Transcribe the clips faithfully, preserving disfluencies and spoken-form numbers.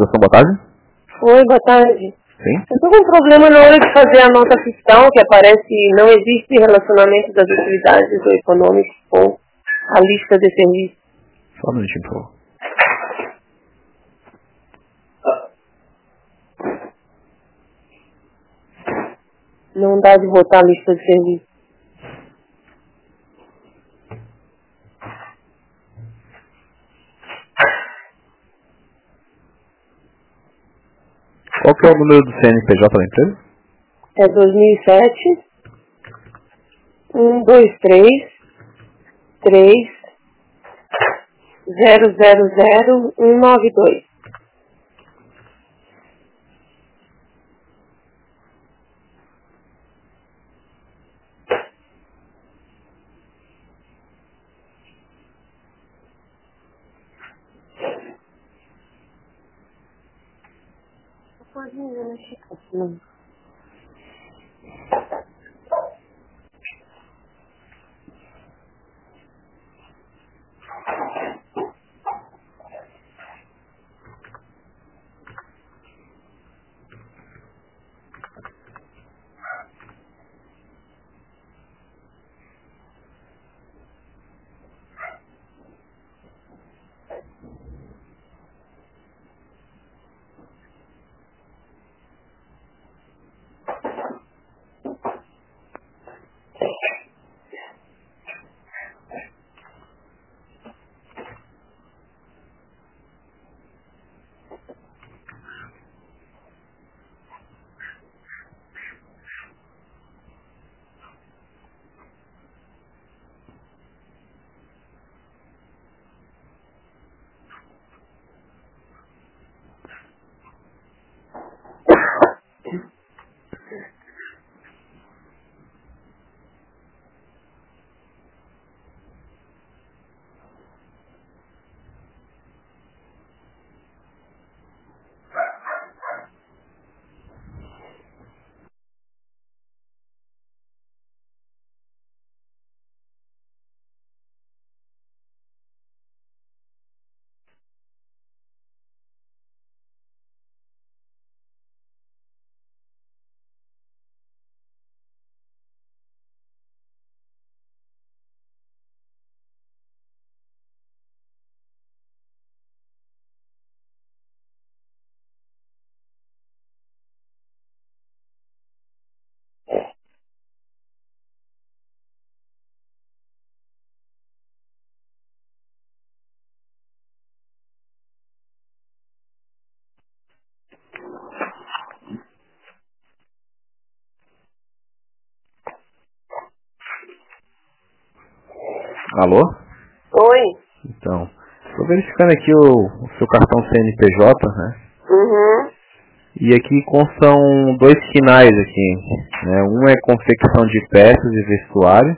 Organização, boa tarde. Oi, boa tarde. Sim? Eu estou com um problema na hora de fazer a nota fiscal, que aparece não existe relacionamento das atividades do econômico com a lista de serviços. Só um minutinho, por favor. Não dá de botar a lista de serviços. Qual que é o número do C N P J da empresa? É dois mil e sete, um, dois, três, três, zero, zero, zero, um, nove, dois. Não. Alô? Oi. Então, estou verificando aqui o, o seu cartão C N P J, né? Uhum. E aqui constam dois finais aqui, né? Um é confecção de peças e vestuário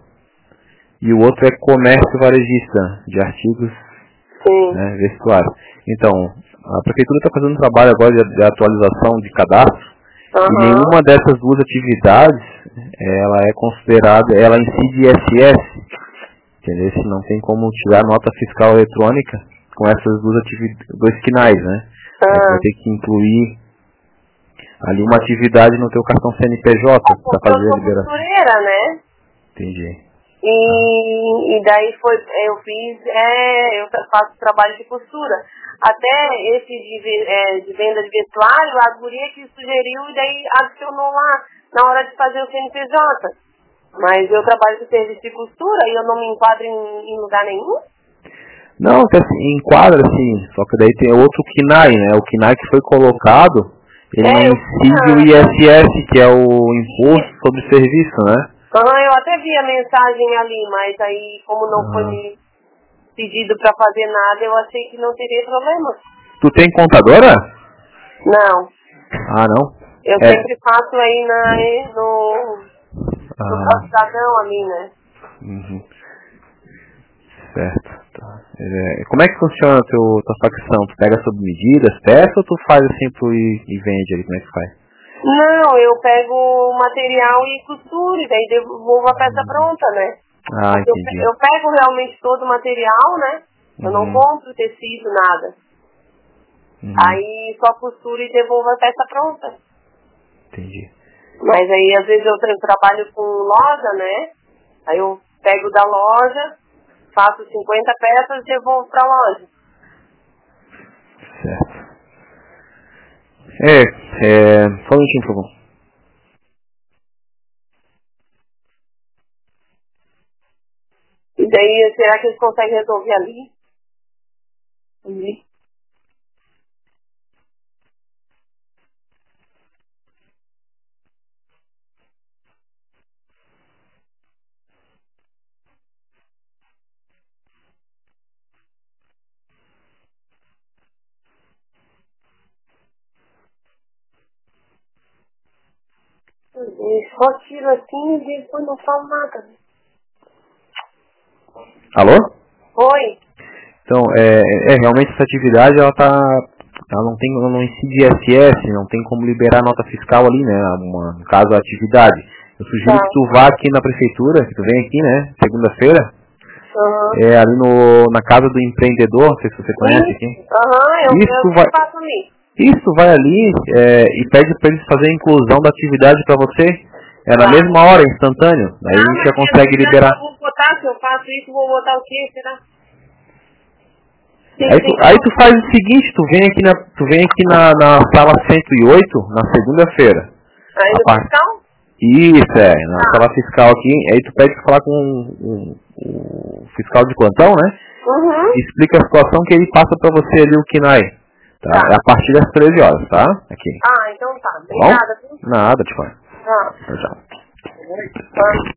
e o outro é comércio varejista de artigos, Sim. né, vestuário. Então, a prefeitura está fazendo um trabalho agora de, de atualização de cadastro Uhum. e nenhuma dessas duas atividades ela é considerada, ela incide I S S, entendeu? Se não tem como tirar nota fiscal eletrônica com essas duas atividades, dois finais, né? Ah. Aí você vai ter que incluir ali uma atividade no teu cartão C N P J para fazer Eu a sou liberação. costureira, né? Entendi. E, e daí foi, eu fiz, é, eu faço trabalho de costura. Até esse de, ve- é, de venda de vestuário, a guria que sugeriu e daí adicionou lá na hora de fazer o C N P J. Mas eu trabalho com serviço de costura e eu não me enquadro em, em lugar nenhum? Não, que assim, enquadra sim, só que daí tem outro Q N A I, né? O Q N A I que foi colocado, ele É, não eu- incide o I S S, que é o Imposto sobre Serviço, né? Aham, eu até vi a mensagem ali, mas aí como não foi Ah. me pedido para fazer nada, eu achei que não teria problema. Tu tem contadora? Não, Ah, não? eu É. sempre faço aí na, no, no Ah, postadão ali, né? uhum. Certo. Tá. É, como é que funciona a teu, tua facção? Tu pega sob medidas, peça ou tu faz assim tu e, e vende ali? Como é que faz? Não, eu pego o material e costuro, e daí devolvo a peça pronta, né? Ah, Porque eu, entendi. pe- eu pego realmente todo o material, né? Eu não Uhum. compro tecido, nada. Uhum. Aí só costura e devolvo a peça pronta. Entendi. Mas aí, às vezes, eu tra trabalho com loja, né? Aí eu pego da loja, faço cinquenta peças e devolvo pra loja. Certo. É, é... Só um minutinho, por favor. E daí, será que eles conseguem resolver ali? Ali. E só tiro assim e depois não falo nada. Alô? Oi? Então, é, é realmente essa atividade, ela tá, ela não tem, ela não incide I S S, não tem como liberar nota fiscal ali, né, uma, no caso a atividade. Eu sugiro Tá. que tu vá aqui na prefeitura, que tu vem aqui, né, segunda-feira, Uhum. é ali no, na casa do empreendedor, não sei se você conhece aqui. Aham, eu, Isso eu vai, faço ali. isso vai ali é, e pede para eles fazerem a inclusão da atividade para você, é na Tá. mesma hora, instantâneo, aí a gente já consegue liberar. Eu vou botar, se eu faço isso, vou botar o quê, será? Sim, Aí sim. tu, aí tu faz o seguinte, tu vem aqui na, tu vem aqui na, na sala cento e oito, na segunda-feira. Aí A no par- fiscal? Isso, é, na Tá. sala fiscal aqui, aí tu pede pra falar com o um, um, fiscal de plantão, né? Uhum. E explica a situação que ele passa pra você ali o KINAI. Tá? Tá. É a partir das treze horas, tá? Aqui. Ah, então tá. Tá bom? Obrigada. Viu? Nada, tipo. Tá. Tchau, tchau. Tá.